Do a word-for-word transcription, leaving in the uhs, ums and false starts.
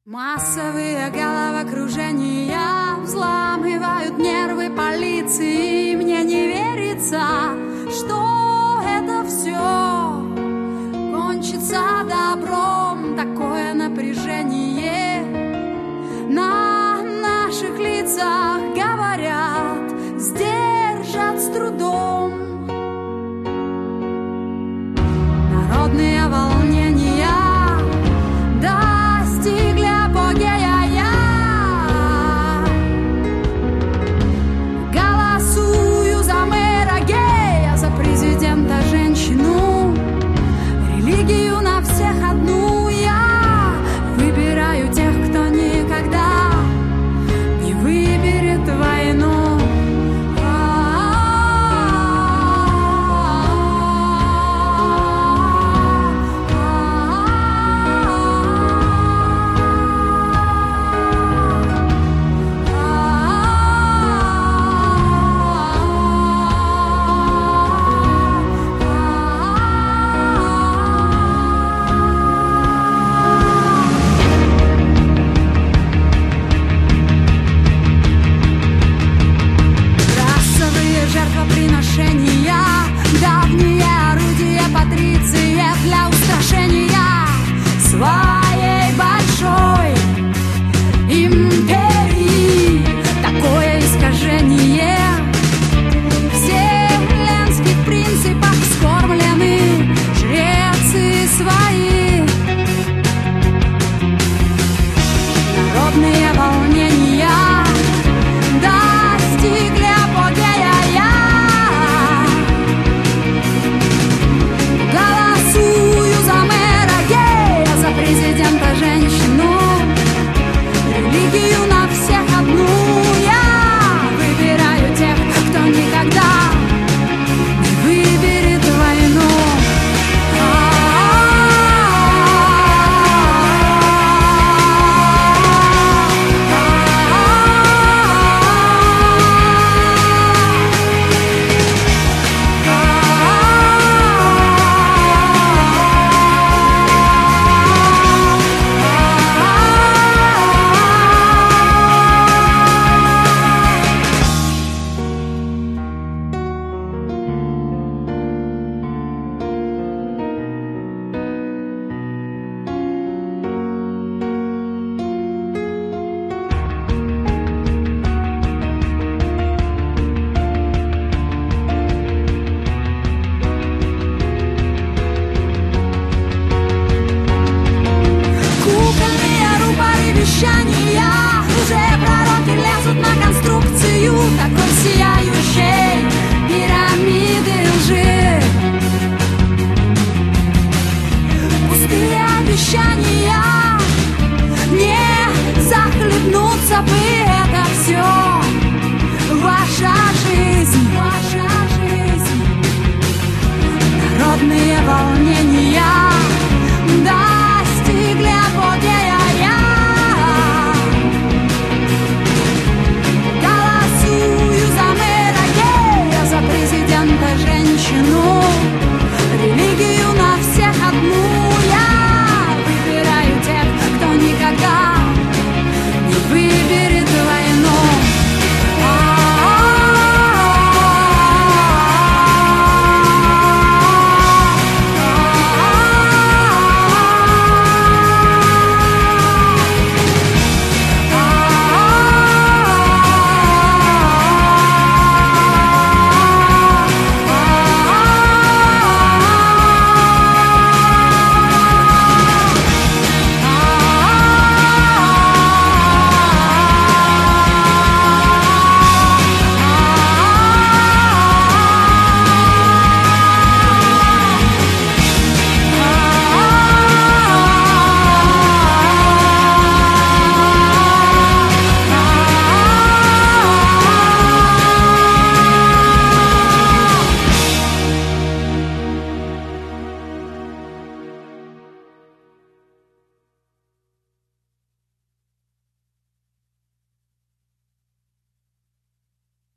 Массовые головокружения взламывают нервы полиции. Мне не верится, что это все кончится добром. Такое напряжение на наших лицах, говорят, сдержат с трудом. Народные волнения достигли апогея. Я голосую за мэра гея, за президента женщину, религию на всех одну. Я выбираю тех, кто никогда не выберет войну. Давние орудия патрициев для устрашения своей большой империи. Такое искажение вселенских принципов скормлены жрецы свои. Народные волнения достигли апогея. Я голосую за мэра гея, за президента женщину, религию на всех одну. Я выбираю тех, кто никогда не выберет войну. Уже пророки лезут на конструкцию такой сияющей пирамиды лжи. Пустые обещания, не захлебнуться бы, это все ваша жизнь, ваша жизнь. Народные волнения